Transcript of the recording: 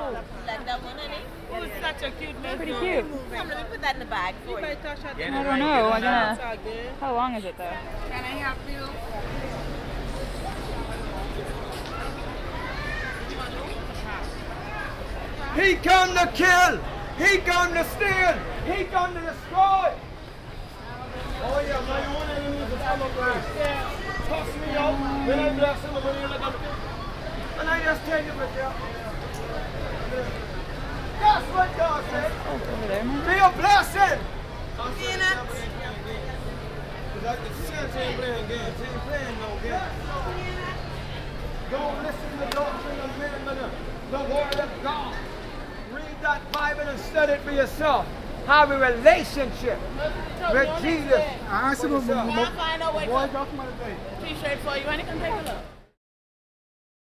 Like that one, honey? Who's such a cute little Pretty girl. cute. Come, let me put that in the bag for you. I don't know. I'm gonna. How long is it though? Can I help you? He come to kill. He come to steal. He come to destroy. Oh yeah, my own enemy is a son of God. Toss me out when I bless him when you let him. And I just take it with you. That's what God said. Over there, man. Be a blessing. Peanuts. The saints ain't playing games. They ain't playing no games. Don't listen to doctrine of men, but the word of God. Read that Bible and study it for yourself. Have a relationship with Jesus. I'll find out what t-shirt for you and you can take a look.